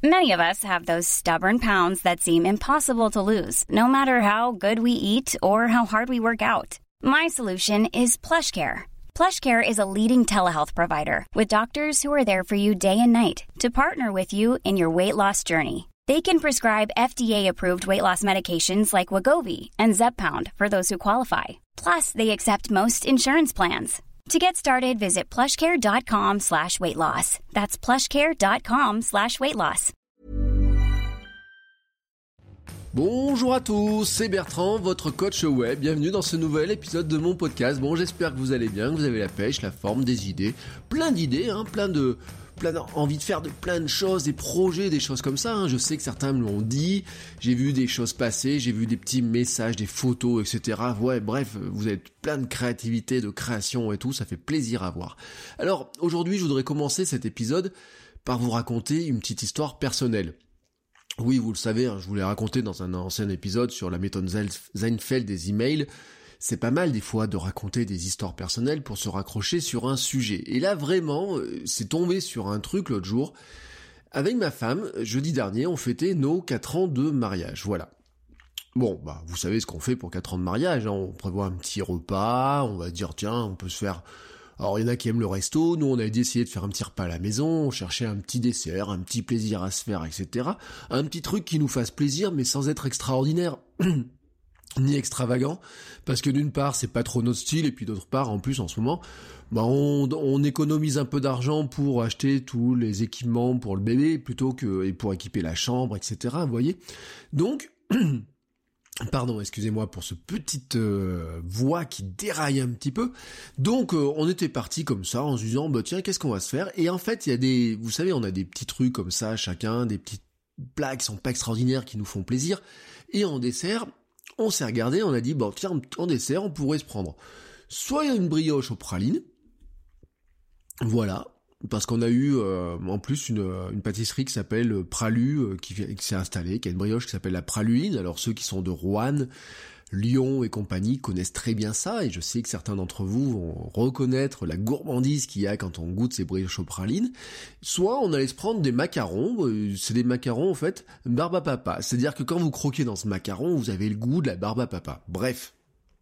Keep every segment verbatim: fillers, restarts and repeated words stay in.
Many of us have those stubborn pounds that seem impossible to lose, no matter how good we eat or how hard we work out. My solution is PlushCare. PlushCare is a leading telehealth provider with doctors who are there for you day and night to partner with you in your weight loss journey. They can prescribe F D A-approved weight loss medications like Wegovy and Zepbound for those who qualify. Plus, they accept most insurance plans. To get started, visit plushcare.com slash weight loss. That's plushcare.com slash weight loss. Bonjour à tous, c'est Bertrand, votre coach web. Bienvenue dans ce nouvel épisode de mon podcast. Bon, j'espère que vous allez bien, que vous avez la pêche, la forme, des idées. Plein d'idées, hein, plein de... plein d'envie de faire de plein de choses, des projets, des choses comme ça, hein. Je sais que certains me l'ont dit, j'ai vu des choses passer, j'ai vu des petits messages, des photos, et cetera. Ouais, bref, vous êtes plein de créativité, de création et tout, ça fait plaisir à voir. Alors, aujourd'hui, je voudrais commencer cet épisode par vous raconter une petite histoire personnelle. Oui, vous le savez, hein, je vous l'ai raconté dans un ancien épisode sur la méthode Seinfeld des emails. C'est pas mal des fois de raconter des histoires personnelles pour se raccrocher sur un sujet. Et là vraiment, c'est tombé sur un truc l'autre jour. Avec ma femme, jeudi dernier, on fêtait nos quatre ans de mariage, voilà. Bon, bah vous savez ce qu'on fait pour quatre ans de mariage, hein. On prévoit un petit repas, on va dire tiens, on peut se faire... Alors il y en a qui aiment le resto, nous on a essayé de faire un petit repas à la maison, on cherchait un petit dessert, un petit plaisir à se faire, et cetera. Un petit truc qui nous fasse plaisir mais sans être extraordinaire. Ni extravagant, parce que d'une part c'est pas trop notre style, et puis d'autre part en plus en ce moment bah on, on économise un peu d'argent pour acheter tous les équipements pour le bébé plutôt que et pour équiper la chambre, etc. Vous voyez, donc pardon, excusez-moi pour ce petite euh, voix qui déraille un petit peu. Donc euh, on était parti comme ça en se disant bah tiens qu'est-ce qu'on va se faire, et en fait il y a des, vous savez on a des petits trucs comme ça chacun, des petites plats qui sont pas extraordinaires qui nous font plaisir, et en dessert on s'est regardé, on a dit, bon, tiens, en dessert, on pourrait se prendre soit une brioche aux pralines, voilà, parce qu'on a eu euh, en plus une, une pâtisserie qui s'appelle Pralu, euh, qui, qui s'est installée, qui a une brioche qui s'appelle la Praluine. Alors ceux qui sont de Roanne, Lyon et compagnie connaissent très bien ça, et je sais que certains d'entre vous vont reconnaître la gourmandise qu'il y a quand on goûte ces brioches aux pralines. Soit on allait se prendre des macarons, euh, c'est des macarons en fait barbe à papa, c'est-à-dire que quand vous croquez dans ce macaron, vous avez le goût de la barbe à papa. Bref,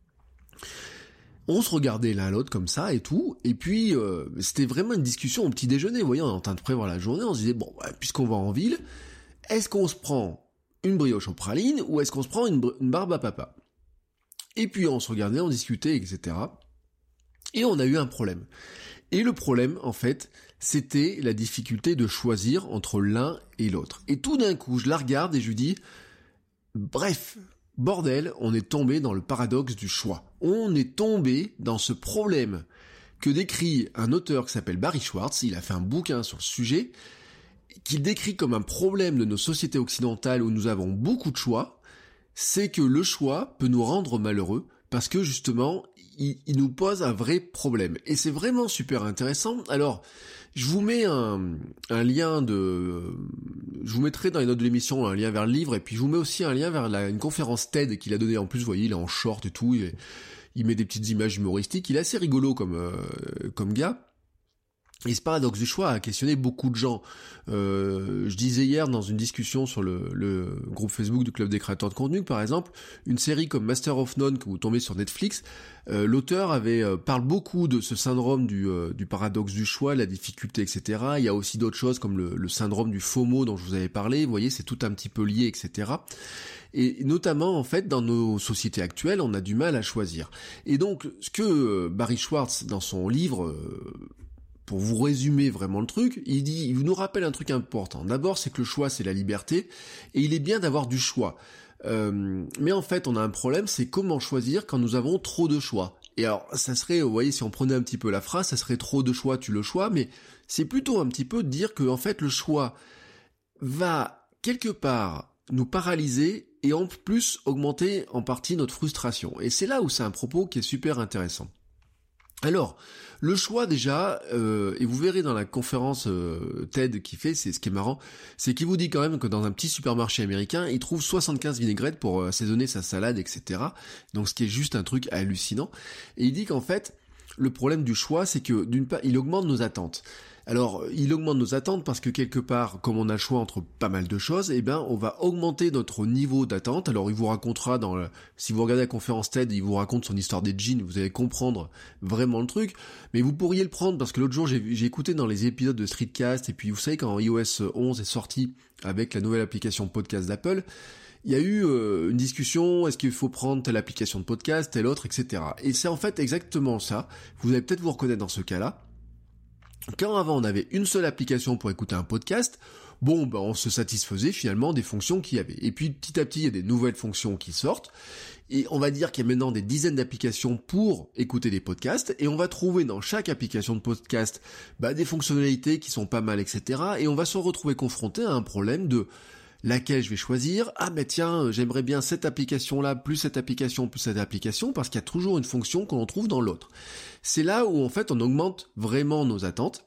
on se regardait l'un à l'autre comme ça et tout, et puis euh, c'était vraiment une discussion au petit déjeuner, vous voyez, on est en train de prévoir la journée, on se disait, bon, bah, puisqu'on va en ville, est-ce qu'on se prend une brioche aux pralines, ou est-ce qu'on se prend une, br- une barbe à papa? Et puis on se regardait, on discutait, et cetera. Et on a eu un problème. Et le problème, en fait, c'était la difficulté de choisir entre l'un et l'autre. Et tout d'un coup, je la regarde et je lui dis, bref, bordel, on est tombé dans le paradoxe du choix. On est tombé dans ce problème que décrit un auteur qui s'appelle Barry Schwartz. Il a fait un bouquin sur le sujet, qu'il décrit comme un problème de nos sociétés occidentales où nous avons beaucoup de choix. C'est que le choix peut nous rendre malheureux parce que justement, il, il nous pose un vrai problème. Et c'est vraiment super intéressant. Alors, je vous mets un, un lien de... Je vous mettrai dans les notes de l'émission un lien vers le livre, et puis je vous mets aussi un lien vers la, une conférence TED qu'il a donnée. En plus, vous voyez, il est en short et tout, il, il met des petites images humoristiques. Il est assez rigolo comme, euh, comme gars. Et ce paradoxe du choix a questionné beaucoup de gens. Euh, je disais hier dans une discussion sur le, le groupe Facebook du Club des créateurs de contenu, par exemple, une série comme Master of None que vous tombez sur Netflix, euh, l'auteur avait euh, parle beaucoup de ce syndrome du, euh, du paradoxe du choix, la difficulté, et cetera. Il y a aussi d'autres choses comme le, le syndrome du FOMO dont je vous avais parlé. Vous voyez, c'est tout un petit peu lié, et cetera. Et notamment, en fait, dans nos sociétés actuelles, on a du mal à choisir. Et donc, ce que Barry Schwartz, dans son livre... Euh, pour vous résumer vraiment le truc, il dit, il nous rappelle un truc important. D'abord, c'est que le choix, c'est la liberté, et il est bien d'avoir du choix. Euh, mais en fait, on a un problème, c'est comment choisir quand nous avons trop de choix. Et alors, ça serait, vous voyez, si on prenait un petit peu la phrase, ça serait trop de choix, tu le choix, mais c'est plutôt un petit peu de dire que, en fait, le choix va quelque part nous paralyser et en plus augmenter en partie notre frustration. Et c'est là où c'est un propos qui est super intéressant. Alors, le choix déjà, euh, et vous verrez dans la conférence euh, TED qu'il fait, c'est ce qui est marrant, c'est qu'il vous dit quand même que dans un petit supermarché américain, il trouve soixante-quinze vinaigrettes pour assaisonner sa salade, et cetera. Donc ce qui est juste un truc hallucinant. Et il dit qu'en fait, le problème du choix, c'est que d'une part, il augmente nos attentes. Alors, il augmente nos attentes parce que quelque part, comme on a le choix entre pas mal de choses, eh ben, on va augmenter notre niveau d'attente. Alors, il vous racontera dans le, si vous regardez la conférence TED, il vous raconte son histoire des jeans, vous allez comprendre vraiment le truc. Mais vous pourriez le prendre parce que l'autre jour, j'ai, j'ai écouté dans les épisodes de Streetcast, et puis vous savez, quand i O S onze est sorti avec la nouvelle application podcast d'Apple, il y a eu euh, une discussion, est-ce qu'il faut prendre telle application de podcast, telle autre, et cetera. Et c'est en fait exactement ça. Vous allez peut-être vous reconnaître dans ce cas-là. Quand avant on avait une seule application pour écouter un podcast, bon ben on se satisfaisait finalement des fonctions qu'il y avait. Et puis petit à petit il y a des nouvelles fonctions qui sortent, et on va dire qu'il y a maintenant des dizaines d'applications pour écouter des podcasts, et on va trouver dans chaque application de podcast bah, des fonctionnalités qui sont pas mal, et cetera. Et on va se retrouver confronté à un problème de laquelle je vais choisir. Ah mais tiens, j'aimerais bien cette application-là, plus cette application, plus cette application, parce qu'il y a toujours une fonction qu'on trouve dans l'autre. C'est là où en fait on augmente vraiment nos attentes.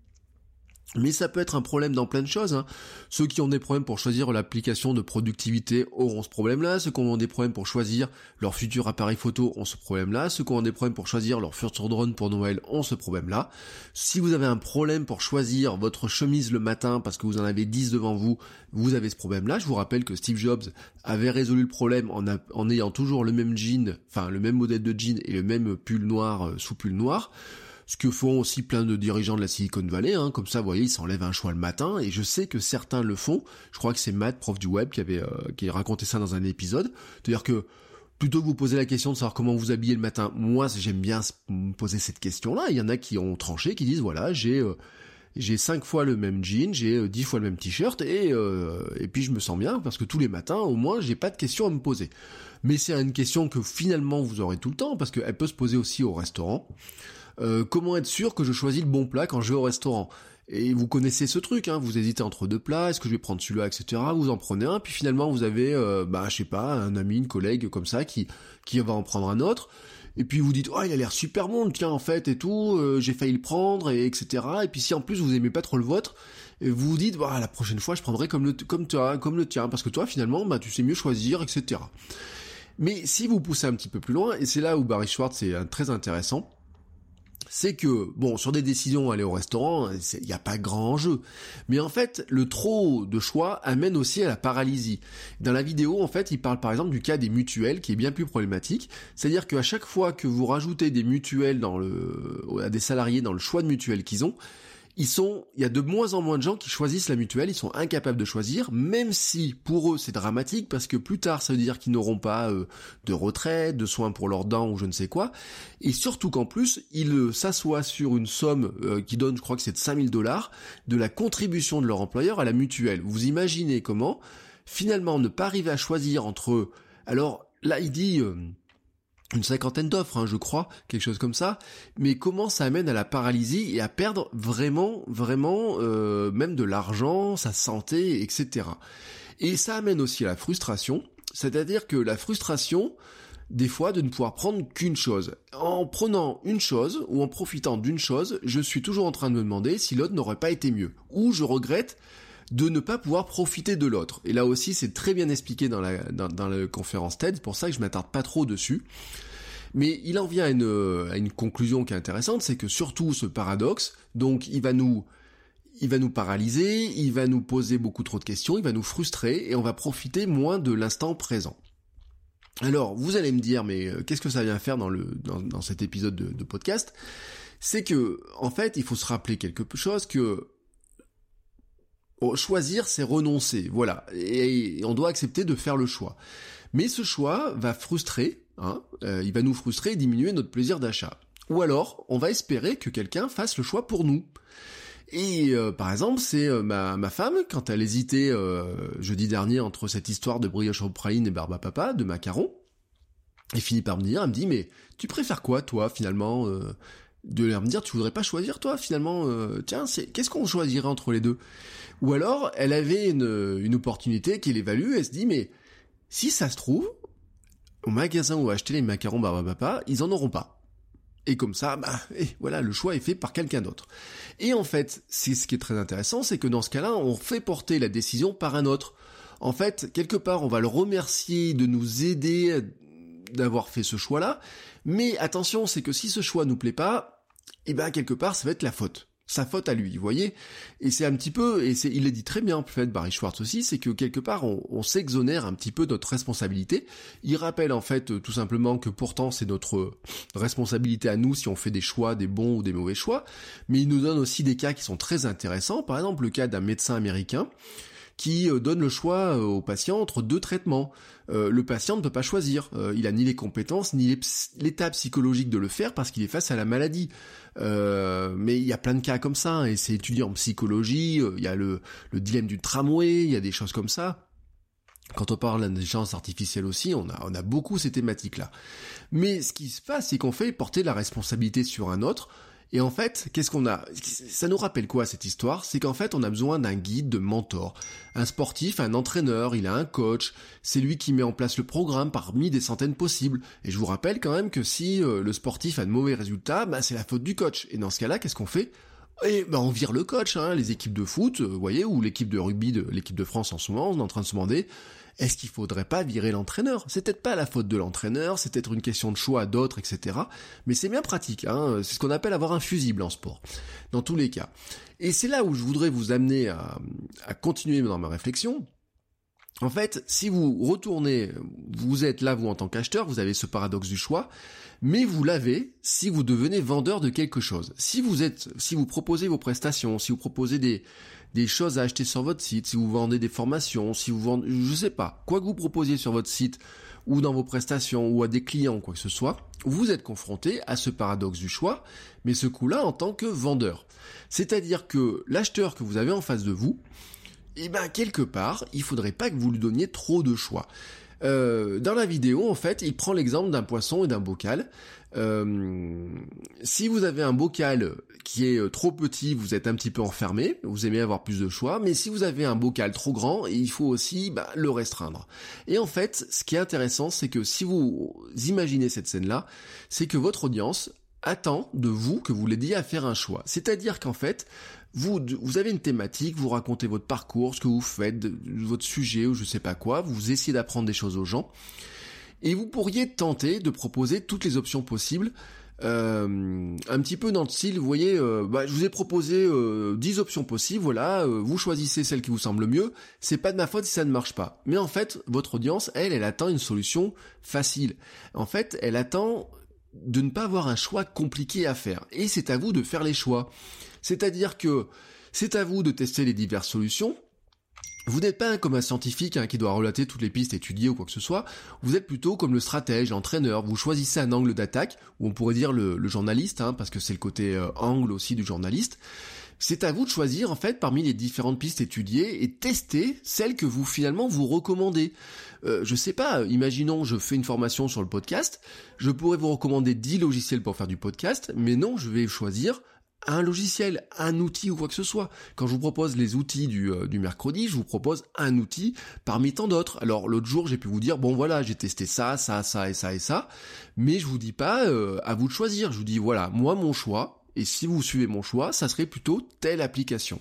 Mais ça peut être un problème dans plein de choses, hein. Ceux qui ont des problèmes pour choisir l'application de productivité auront ce problème-là. Ceux qui ont des problèmes pour choisir leur futur appareil photo ont ce problème-là. Ceux qui ont des problèmes pour choisir leur futur drone pour Noël ont ce problème-là. Si vous avez un problème pour choisir votre chemise le matin parce que vous en avez dix devant vous, vous avez ce problème-là. Je vous rappelle que Steve Jobs avait résolu le problème en, a, en ayant toujours le même jean, enfin le même modèle de jean et le même pull noir euh, sous pull noir. Ce que font aussi plein de dirigeants de la Silicon Valley, hein, comme ça, vous voyez, ils s'enlèvent un choix le matin, et je sais que certains le font. Je crois que c'est Matt, prof du web, qui avait euh, qui a raconté ça dans un épisode. C'est-à-dire que plutôt que vous poser la question de savoir comment vous habiller le matin, moi j'aime bien me poser cette question-là. Il y en a qui ont tranché, qui disent voilà, j'ai euh, j'ai cinq fois le même jean, j'ai euh, dix fois le même t-shirt, et euh, et puis je me sens bien parce que tous les matins, au moins, j'ai pas de questions à me poser. Mais c'est une question que finalement vous aurez tout le temps parce qu'elle peut se poser aussi au restaurant. Euh, comment être sûr que je choisis le bon plat quand je vais au restaurant? Et vous connaissez ce truc, hein, vous hésitez entre deux plats, est-ce que je vais prendre celui-là, et cetera. Vous en prenez un, puis finalement vous avez, euh, bah je sais pas, un ami, une collègue comme ça qui qui va en prendre un autre. Et puis vous dites, oh il a l'air super bon, tiens en fait et tout, euh, j'ai failli le prendre, et etc. Et puis si en plus vous aimez pas trop le vôtre, et vous vous dites, bah la prochaine fois je prendrai comme le comme toi, comme le tien, parce que toi finalement bah tu sais mieux choisir, et cetera. Mais si vous poussez un petit peu plus loin, et c'est là où Barry Schwartz est très intéressant, c'est que, bon, sur des décisions, aller au restaurant, il n'y a pas grand enjeu. Mais en fait, le trop de choix amène aussi à la paralysie. Dans la vidéo, en fait, il parle par exemple du cas des mutuelles, qui est bien plus problématique. C'est-à-dire qu'à chaque fois que vous rajoutez des mutuelles dans le, à des salariés dans le choix de mutuelles qu'ils ont, ils sont, il y a de moins en moins de gens qui choisissent la mutuelle, ils sont incapables de choisir, même si pour eux c'est dramatique parce que plus tard ça veut dire qu'ils n'auront pas euh, de retraite, de soins pour leurs dents ou je ne sais quoi, et surtout qu'en plus ils euh, s'assoient sur une somme euh, qui donne, je crois que c'est de cinq mille dollars, de la contribution de leur employeur à la mutuelle. Vous imaginez comment finalement ne pas arriver à choisir entre eux. Alors là il dit euh, une cinquantaine d'offres, hein, je crois, quelque chose comme ça, mais comment ça amène à la paralysie et à perdre vraiment, vraiment, euh, même de l'argent, sa santé, et cetera. Et ça amène aussi à la frustration, c'est-à-dire que la frustration, des fois, de ne pouvoir prendre qu'une chose. En prenant une chose, ou en profitant d'une chose, je suis toujours en train de me demander si l'autre n'aurait pas été mieux, ou je regrette de ne pas pouvoir profiter de l'autre. Et là aussi, c'est très bien expliqué dans la, dans, dans la conférence TED, c'est pour ça que je m'attarde pas trop dessus. Mais il en vient à une, à une conclusion qui est intéressante, c'est que surtout ce paradoxe, donc il va nous, il va nous paralyser, il va nous poser beaucoup trop de questions, il va nous frustrer, et on va profiter moins de l'instant présent. Alors, vous allez me dire, mais qu'est-ce que ça vient faire dans le, dans, dans cet épisode de, de podcast? C'est que, en fait, il faut se rappeler quelque chose que, choisir, c'est renoncer, voilà, et on doit accepter de faire le choix. Mais ce choix va frustrer, hein, euh, il va nous frustrer et diminuer notre plaisir d'achat. Ou alors, on va espérer que quelqu'un fasse le choix pour nous. Et euh, par exemple, c'est euh, ma, ma femme, quand elle hésitait euh, jeudi dernier entre cette histoire de brioche au praline et barbe à papa, de macarons, elle finit par me dire, elle me dit, mais tu préfères quoi, toi, finalement euh, de leur me dire, tu voudrais pas choisir, toi, finalement, euh, tiens, c'est qu'est-ce qu'on choisirait entre les deux? Ou alors, elle avait une, une opportunité qu'elle évalue, elle se dit, mais si ça se trouve, au magasin où acheter les macarons barbe à papa, ils en auront pas. Et comme ça, bah, et voilà, le choix est fait par quelqu'un d'autre. Et en fait, c'est ce qui est très intéressant, c'est que dans ce cas-là, on fait porter la décision par un autre. En fait, quelque part, on va le remercier de nous aider d'avoir fait ce choix-là, mais attention, c'est que si ce choix nous plaît pas, eh ben, quelque part, ça va être la faute. sa faute à lui, vous voyez. Et c'est un petit peu, et c'est, il l'a dit très bien, peut-être Barry Schwartz aussi, c'est que quelque part on, on s'exonère un petit peu de notre responsabilité. Il rappelle en fait tout simplement que pourtant c'est notre responsabilité à nous si on fait des choix, des bons ou des mauvais choix, mais il nous donne aussi des cas qui sont très intéressants, par exemple le cas d'un médecin américain qui donne le choix au patient entre deux traitements. Euh, le patient ne peut pas choisir, euh, il a ni les compétences ni les, l'état psychologique de le faire parce qu'il est face à la maladie. Euh, mais il y a plein de cas comme ça, hein, et c'est étudié en psychologie, euh, il y a le, le dilemme du tramway, il y a des choses comme ça. Quand on parle d'intelligence artificielle aussi, on a, on a beaucoup ces thématiques-là. Mais ce qui se passe, c'est qu'on fait porter la responsabilité sur un autre. Et en fait, qu'est-ce qu'on a ? Ça nous rappelle quoi cette histoire ? C'est qu'en fait, on a besoin d'un guide, de mentor. Un sportif, un entraîneur, il a un coach. C'est lui qui met en place le programme parmi des centaines possibles. Et je vous rappelle quand même que si euh, le sportif a de mauvais résultats, bah, c'est la faute du coach. Et dans ce cas-là, qu'est-ce qu'on fait ? Et ben on vire le coach, hein, les équipes de foot, vous voyez, ou l'équipe de rugby de l'équipe de France en ce moment, on est en train de se demander, est-ce qu'il faudrait pas virer l'entraîneur ? C'est peut-être pas la faute de l'entraîneur, c'est peut-être une question de choix d'autres, et cetera. Mais c'est bien pratique, hein, c'est ce qu'on appelle avoir un fusible en sport, dans tous les cas. Et c'est là où je voudrais vous amener à, à continuer dans ma réflexion. En fait, si vous retournez, vous êtes là, vous en tant qu'acheteur, vous avez ce paradoxe du choix, mais vous l'avez si vous devenez vendeur de quelque chose. Si vous êtes, si vous proposez vos prestations, si vous proposez des, des choses à acheter sur votre site, si vous vendez des formations, si vous vendez, je sais pas, quoi que vous proposiez sur votre site, ou dans vos prestations, ou à des clients, quoi que ce soit, vous êtes confronté à ce paradoxe du choix, mais ce coup-là en tant que vendeur. C'est-à-dire que l'acheteur que vous avez en face de vous, et ben quelque part, il faudrait pas que vous lui donniez trop de choix. Euh, dans la vidéo, en fait, il prend l'exemple d'un poisson et d'un bocal. Euh, si vous avez un bocal qui est trop petit, vous êtes un petit peu enfermé, vous aimez avoir plus de choix, mais si vous avez un bocal trop grand, il faut aussi bah, le restreindre. Et en fait, ce qui est intéressant, c'est que si vous imaginez cette scène-là, c'est que votre audience attend de vous que vous l'aidiez à faire un choix. C'est-à-dire qu'en fait, Vous, vous avez une thématique, vous racontez votre parcours, ce que vous faites, de, de votre sujet ou je sais pas quoi, vous essayez d'apprendre des choses aux gens, et vous pourriez tenter de proposer toutes les options possibles, euh, un petit peu dans le style, vous voyez, euh, bah, je vous ai proposé euh, dix options possibles, voilà, euh, vous choisissez celle qui vous semble mieux, c'est pas de ma faute si ça ne marche pas. Mais en fait, votre audience, elle, elle attend une solution facile. En fait, elle attend de ne pas avoir un choix compliqué à faire, et c'est à vous de faire les choix. C'est-à-dire que c'est à vous de tester les diverses solutions. Vous n'êtes pas comme un scientifique hein, qui doit relater toutes les pistes étudiées ou quoi que ce soit. Vous êtes plutôt comme le stratège, l'entraîneur. Vous choisissez un angle d'attaque, ou on pourrait dire le, le journaliste, hein, parce que c'est le côté euh, angle aussi du journaliste. C'est à vous de choisir en fait parmi les différentes pistes étudiées et tester celles que vous finalement vous recommandez. Euh, je sais pas, imaginons je fais une formation sur le podcast, je pourrais vous recommander dix logiciels pour faire du podcast, mais non, je vais choisir un logiciel, un outil ou quoi que ce soit. Quand je vous propose les outils du, euh, du mercredi, je vous propose un outil parmi tant d'autres. Alors l'autre jour, j'ai pu vous dire, bon voilà, j'ai testé ça, ça, ça et ça et ça, mais je vous dis pas euh, à vous de choisir. Je vous dis, voilà, moi mon choix, et si vous suivez mon choix, ça serait plutôt telle application.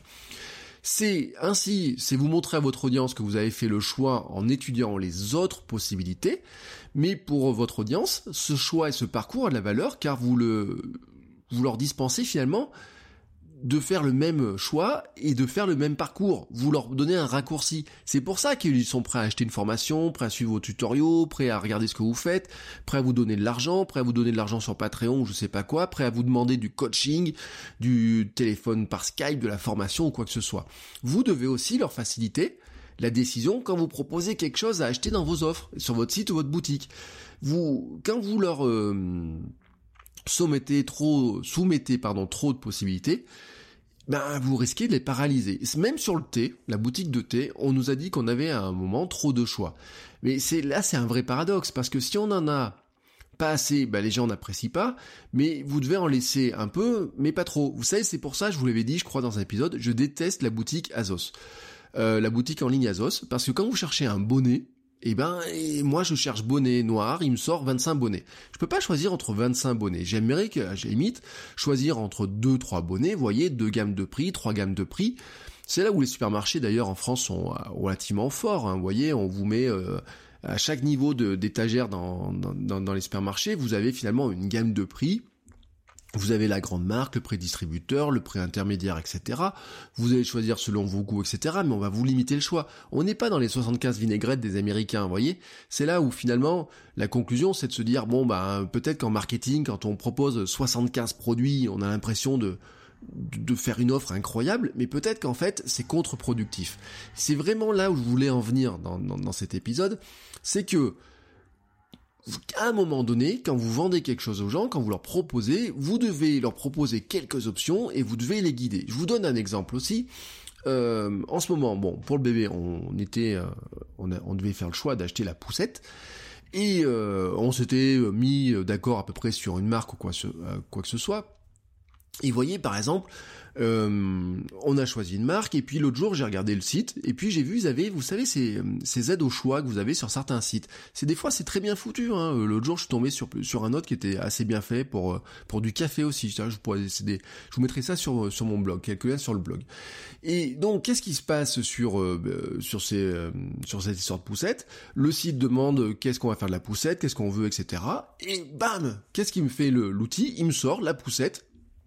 C'est ainsi, c'est vous montrer à votre audience que vous avez fait le choix en étudiant les autres possibilités, mais pour votre audience, ce choix et ce parcours a de la valeur car vous le... vous leur dispensez finalement de faire le même choix et de faire le même parcours. Vous leur donnez un raccourci. C'est pour ça qu'ils sont prêts à acheter une formation, prêts à suivre vos tutoriaux, prêts à regarder ce que vous faites, prêts à vous donner de l'argent, prêts à vous donner de l'argent sur Patreon ou je sais pas quoi, prêts à vous demander du coaching, du téléphone par Skype, de la formation ou quoi que ce soit. Vous devez aussi leur faciliter la décision quand vous proposez quelque chose à acheter dans vos offres, sur votre site ou votre boutique. Vous, quand vous leur... Euh, soumettez trop, soumettez pardon trop de possibilités, ben vous risquez de les paralyser. Même sur le thé, la boutique de thé, on nous a dit qu'on avait à un moment trop de choix. Mais c'est là c'est un vrai paradoxe parce que si on en a pas assez, ben les gens n'apprécient pas, mais vous devez en laisser un peu, mais pas trop. Vous savez, c'est pour ça, je vous l'avais dit, je crois dans un épisode, je déteste la boutique Azos, euh, la boutique en ligne Azos, parce que quand vous cherchez un bonnet. Eh ben, et moi je cherche bonnet noir, il me sort vingt-cinq bonnets. Je peux pas choisir entre vingt-cinq bonnets. J'aimerais que, à la limite, choisir entre deux, trois bonnets, vous voyez, deux gammes de prix, trois gammes de prix. C'est là où les supermarchés d'ailleurs en France sont relativement forts, hein. Vous voyez, on vous met euh, à chaque niveau de, d'étagère dans, dans, dans les supermarchés, vous avez finalement une gamme de prix Vous avez la grande marque, le prix distributeur, le prix intermédiaire, et cetera. Vous allez choisir selon vos goûts, et cetera. Mais on va vous limiter le choix. On n'est pas dans les soixante-quinze vinaigrettes des Américains, vous voyez. C'est là où finalement, la conclusion, c'est de se dire, bon, bah, peut-être qu'en marketing, quand on propose soixante-quinze produits, on a l'impression de, de faire une offre incroyable, mais peut-être qu'en fait, c'est contre-productif. C'est vraiment là où je voulais en venir dans, dans, dans cet épisode. C'est que, à un moment donné, quand vous vendez quelque chose aux gens, quand vous leur proposez, vous devez leur proposer quelques options et vous devez les guider. Je vous donne un exemple aussi. Euh, en ce moment, bon, pour le bébé, on était, euh, on, a, on devait faire le choix d'acheter la poussette et euh, on s'était mis d'accord à peu près sur une marque ou quoi, ce, quoi que ce soit. Et vous voyez, par exemple, euh, on a choisi une marque, et puis l'autre jour, j'ai regardé le site, et puis j'ai vu, vous avez, vous savez, ces, ces aides au choix que vous avez sur certains sites. C'est des fois, c'est très bien foutu, hein. L'autre jour, je suis tombé sur, sur un autre qui était assez bien fait pour, pour du café aussi. Je, pourrais, c'est des, je vous mettrai ça sur, sur mon blog, quelques liens sur le blog. Et donc, qu'est-ce qui se passe sur, euh, sur ces, euh, sur cette histoire de poussette? Le site demande qu'est-ce qu'on va faire de la poussette, qu'est-ce qu'on veut, et cetera. Et bam! Qu'est-ce qui me fait le, l'outil? Il me sort la poussette.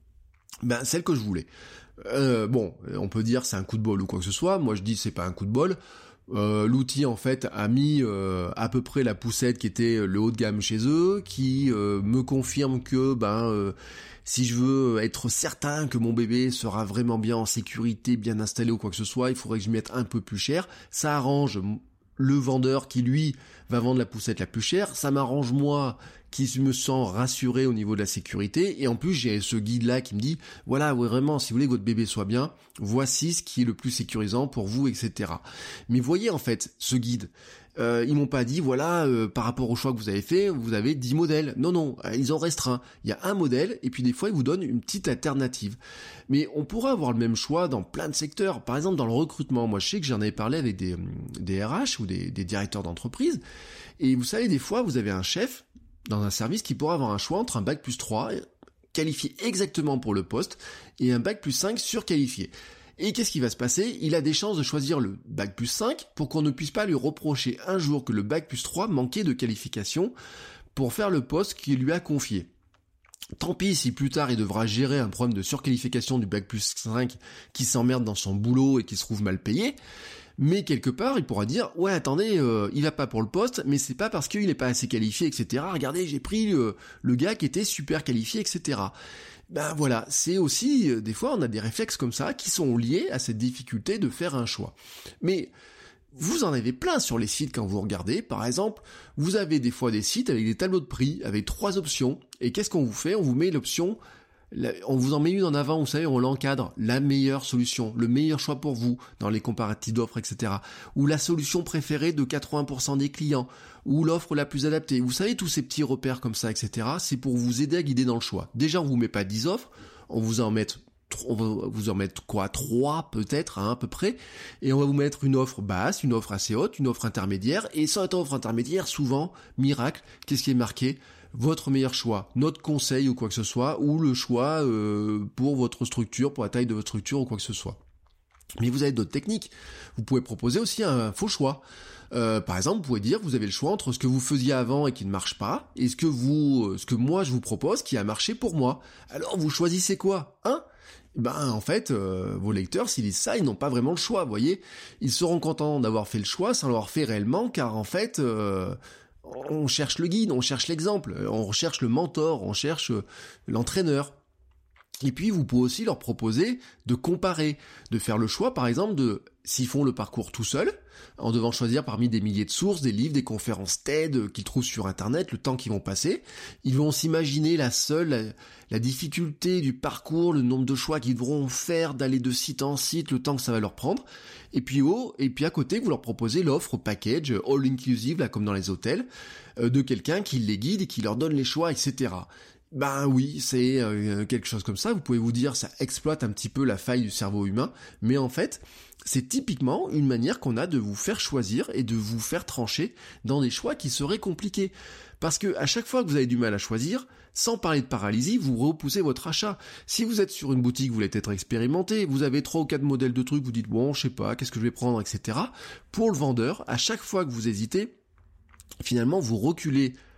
Ben, celle que je voulais. Euh, bon, on peut dire c'est un coup de bol ou quoi que ce soit. Moi, je dis c'est pas un coup de bol. Euh, l'outil, en fait, a mis euh, à peu près la poussette qui était le haut de gamme chez eux, qui euh, me confirme que, ben, euh, si je veux être certain que mon bébé sera vraiment bien en sécurité, bien installé ou quoi que ce soit, il faudrait que je mette un peu plus cher. Ça arrange le vendeur qui, lui, va vendre la poussette la plus chère. Ça m'arrange moi, qui me sens rassuré au niveau de la sécurité, et en plus j'ai ce guide-là qui me dit, voilà, vraiment, si vous voulez que votre bébé soit bien, voici ce qui est le plus sécurisant pour vous, et cetera. Mais voyez, en fait, ce guide, euh, ils m'ont pas dit, voilà, euh, par rapport au choix que vous avez fait, vous avez dix modèles. Non, non, ils ont restreint. Il y a un modèle, et puis des fois, ils vous donnent une petite alternative. Mais on pourra avoir le même choix dans plein de secteurs. Par exemple, dans le recrutement, moi je sais que j'en avais parlé avec des, des R H ou des, des directeurs d'entreprise, et vous savez, des fois, vous avez un chef dans un service qui pourra avoir un choix entre un bac plus trois, qualifié exactement pour le poste, et un bac plus cinq surqualifié. Et qu'est-ce qui va se passer? Il a des chances de choisir le bac plus cinq pour qu'on ne puisse pas lui reprocher un jour que le bac plus trois manquait de qualification pour faire le poste qu'il lui a confié. Tant pis si plus tard il devra gérer un problème de surqualification du bac plus cinq qui s'emmerde dans son boulot et qui se trouve mal payé. Mais quelque part, il pourra dire, ouais, attendez, euh, il va pas pour le poste, mais c'est pas parce qu'il est pas assez qualifié, et cetera. Regardez, j'ai pris le, le gars qui était super qualifié, et cetera. Ben voilà, c'est aussi, euh, des fois, on a des réflexes comme ça qui sont liés à cette difficulté de faire un choix. Mais vous en avez plein sur les sites quand vous regardez. Par exemple, vous avez des fois des sites avec des tableaux de prix, avec trois options. Et qu'est-ce qu'on vous fait? On vous met l'option... On vous en met une en avant, vous savez, on l'encadre, la meilleure solution, le meilleur choix pour vous dans les comparatifs d'offres, et cetera. Ou la solution préférée de quatre-vingts pour cent des clients, ou l'offre la plus adaptée. Vous savez, tous ces petits repères comme ça, et cetera. C'est pour vous aider à guider dans le choix. Déjà, on vous met pas dix offres, on vous en met, on va vous en mettre quoi, trois peut-être, hein, à peu près, et on va vous mettre une offre basse, une offre assez haute, une offre intermédiaire, et sans cette offre intermédiaire, souvent, miracle, qu'est-ce qui est marqué? Votre meilleur choix, notre conseil ou quoi que ce soit, ou le choix euh, pour votre structure, pour la taille de votre structure ou quoi que ce soit. Mais vous avez d'autres techniques. Vous pouvez proposer aussi un faux choix. Euh, par exemple, vous pouvez dire, vous avez le choix entre ce que vous faisiez avant et qui ne marche pas, et ce que vous, ce que moi je vous propose qui a marché pour moi. Alors vous choisissez quoi, hein? Ben en fait, euh, vos lecteurs, s'ils disent ça, ils n'ont pas vraiment le choix, vous voyez. Ils seront contents d'avoir fait le choix sans l'avoir fait réellement, car en fait... Euh, on cherche le guide, on cherche l'exemple, on cherche le mentor, on cherche l'entraîneur. Et puis vous pouvez aussi leur proposer de comparer, de faire le choix par exemple de, s'ils font le parcours tout seuls, en devant choisir parmi des milliers de sources, des livres, des conférences TED qu'ils trouvent sur internet, le temps qu'ils vont passer, ils vont s'imaginer la seule, la, la difficulté du parcours, le nombre de choix qu'ils devront faire d'aller de site en site, le temps que ça va leur prendre, et puis oh, et puis à côté vous leur proposez l'offre package, all inclusive, là comme dans les hôtels, euh, de quelqu'un qui les guide et qui leur donne les choix, et cetera. Ben oui, c'est euh, quelque chose comme ça, vous pouvez vous dire ça exploite un petit peu la faille du cerveau humain, mais en fait, c'est typiquement une manière qu'on a de vous faire choisir et de vous faire trancher dans des choix qui seraient compliqués. Parce que à chaque fois que vous avez du mal à choisir, sans parler de paralysie, vous repoussez votre achat. Si vous êtes sur une boutique, vous voulez être expérimenté, vous avez trois ou quatre modèles de trucs, vous dites bon, je sais pas, qu'est-ce que je vais prendre, et cetera. Pour le vendeur, à chaque fois que vous hésitez, finalement vous reculez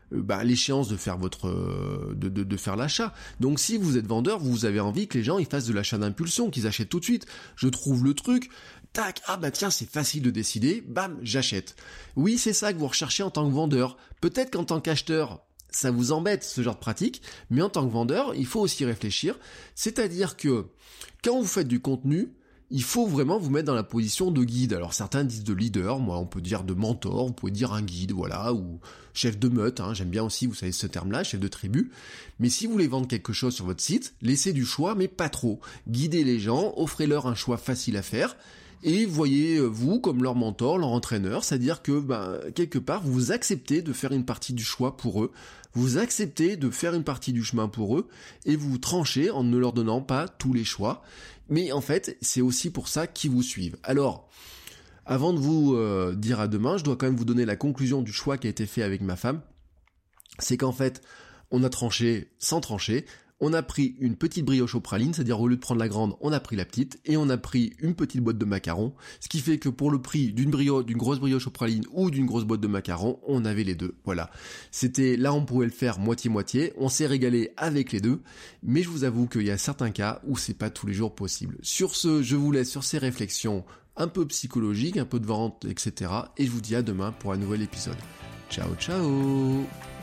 euh, bah, l'échéance de faire votre euh, de, de, de faire l'achat. Donc si vous êtes vendeur, vous avez envie que les gens ils fassent de l'achat d'impulsion, qu'ils achètent tout de suite. Je trouve le truc, tac, ah bah tiens, c'est facile de décider, bam, j'achète. Oui, c'est ça que vous recherchez en tant que vendeur. Peut-être qu'en tant qu'acheteur, ça vous embête ce genre de pratique, mais en tant que vendeur, il faut aussi réfléchir. C'est-à-dire que quand vous faites du contenu, il faut vraiment vous mettre dans la position de guide. Alors certains disent de leader, moi on peut dire de mentor, vous pouvez dire un guide, voilà, ou chef de meute, hein, j'aime bien aussi, vous savez ce terme-là, chef de tribu. Mais si vous voulez vendre quelque chose sur votre site, laissez du choix, mais pas trop. Guidez les gens, offrez-leur un choix facile à faire, et voyez-vous comme leur mentor, leur entraîneur, c'est-à-dire que ben, quelque part, vous acceptez de faire une partie du choix pour eux, vous acceptez de faire une partie du chemin pour eux, et vous tranchez en ne leur donnant pas tous les choix. Mais en fait, c'est aussi pour ça qu'ils vous suivent. Alors, avant de vous euh, dire à demain, je dois quand même vous donner la conclusion du choix qui a été fait avec ma femme. C'est qu'en fait, on a tranché sans trancher. On a pris une petite brioche aux pralines, c'est-à-dire au lieu de prendre la grande, on a pris la petite, et on a pris une petite boîte de macarons, ce qui fait que pour le prix d'une brioche, d'une grosse brioche aux pralines ou d'une grosse boîte de macarons, on avait les deux. Voilà. C'était, là on pouvait le faire moitié-moitié, on s'est régalé avec les deux, mais je vous avoue qu'il y a certains cas où c'est pas tous les jours possible. Sur ce, je vous laisse sur ces réflexions un peu psychologiques, un peu de vente, et cetera, et je vous dis à demain pour un nouvel épisode. Ciao, ciao!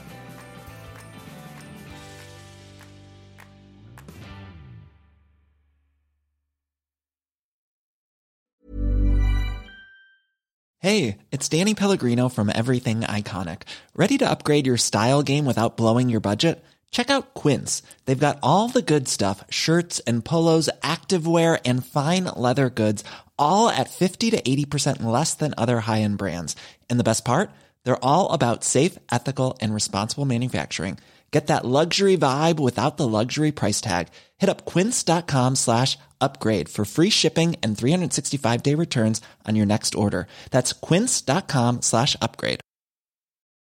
Hey, it's Danny Pellegrino from Everything Iconic. Ready to upgrade your style game without blowing your budget? Check out Quince. They've got all the good stuff, shirts and polos, activewear, and fine leather goods, all at fifty to eighty percent less than other high-end brands. And the best part? They're all about safe, ethical, and responsible manufacturing. Get that luxury vibe without the luxury price tag. Hit up quince.com slash upgrade for free shipping and three sixty-five day returns on your next order. That's quince.com slash upgrade.